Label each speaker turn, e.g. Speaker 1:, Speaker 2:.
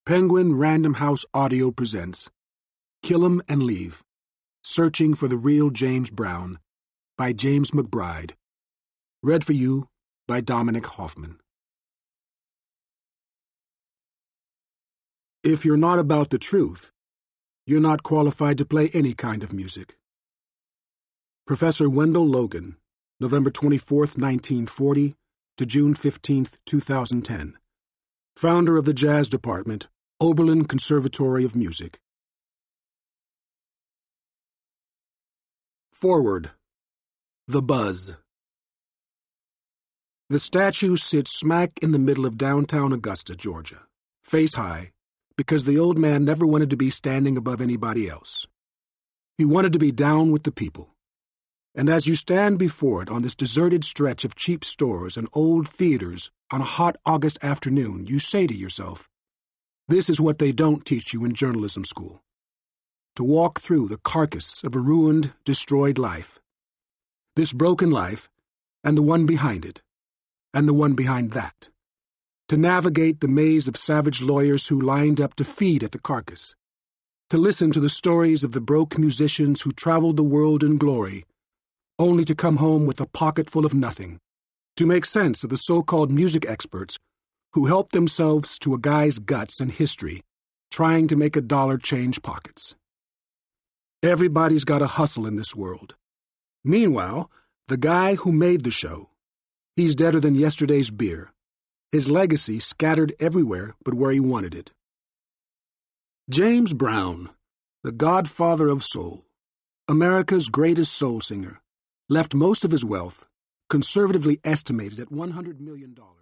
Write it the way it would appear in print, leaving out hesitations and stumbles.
Speaker 1: Penguin Random House Audio presents Kill 'Em and Leave, Searching for the Real James Brown by James McBride. Read for you by Dominic Hoffman. If you're not about the truth, you're not qualified to play any kind of music. Professor Wendell Logan, November 24, 1940 to June 15, 2010. Founder of the Jazz Department, Oberlin Conservatory of Music. Forward. The Buzz. The statue sits smack in the middle of downtown Augusta, Georgia, face high, because the old man never wanted to be standing above anybody else. He wanted to be down with the people. And as you stand before it on this deserted stretch of cheap stores and old theaters on a hot August afternoon, you say to yourself, this is what they don't teach you in journalism school. To walk through the carcass of a ruined, destroyed life. This broken life, and the one behind it, and the one behind that. To navigate the maze of savage lawyers who lined up to feed at the carcass. To listen to the stories of the broke musicians who traveled the world in glory, only to come home with a pocket full of nothing. To make sense of the so-called music experts who helped themselves to a guy's guts and history, trying to make a dollar change pockets. Everybody's got a hustle in this world. Meanwhile, the guy who made the show, he's deader than yesterday's beer. His legacy scattered everywhere but where he wanted it. James Brown, the godfather of soul, America's greatest soul singer, left most of his wealth, conservatively estimated at $100 million.